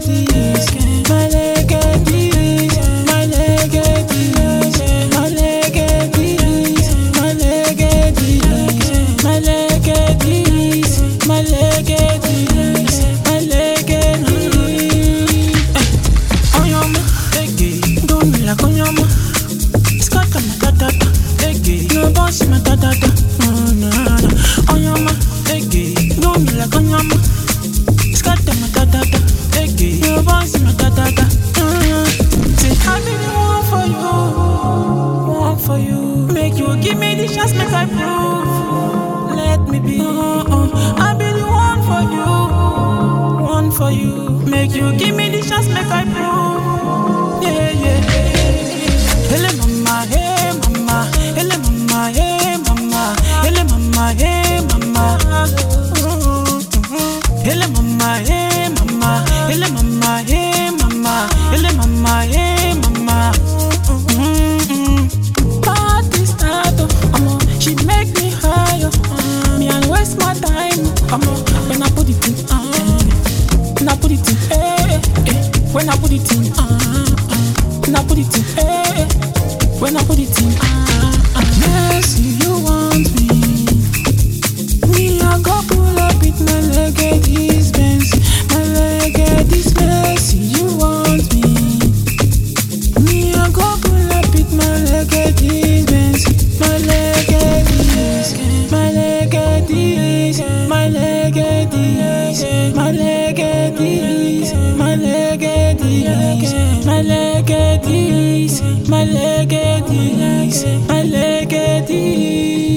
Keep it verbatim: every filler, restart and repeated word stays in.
is my leg is my leg is my leg is my leg is my leg is my leg is my leg is Onyama, ege, do me like Onyama. Scatter my da da da, ege, no boss my da da da. Onyama, ege, do me like Onyama. Scatter my da da da, ege, no boss my da da da. Say I really want for you, want for you. Make you give me the chance, make I prove. Let me be. I really want for you, want for you. Make you give me the chance, make I prove. Yeah, yeah, yeah. Hele mama, hey mama, hele mama, hey mama, hele mama, hey mama. Hele mama, hey mama, hele mama, hey mama, hele mama, hey mama. Party start, amo, she make me higher. Me and waste my time, amo. When I put it in, when I put it in, eh, eh. When I put it in, when I put it in, eh. When I put it in, Mercy, you want me. Me, I go pull up with my leg at this Benz. My leg at this Mercy, you want me. Me, I go pull up with my leg at this Benz. My leg at this, my leg at this, my leg at this, my leg at this, my leg at this, my leg at this, my leg at this, my leg at this.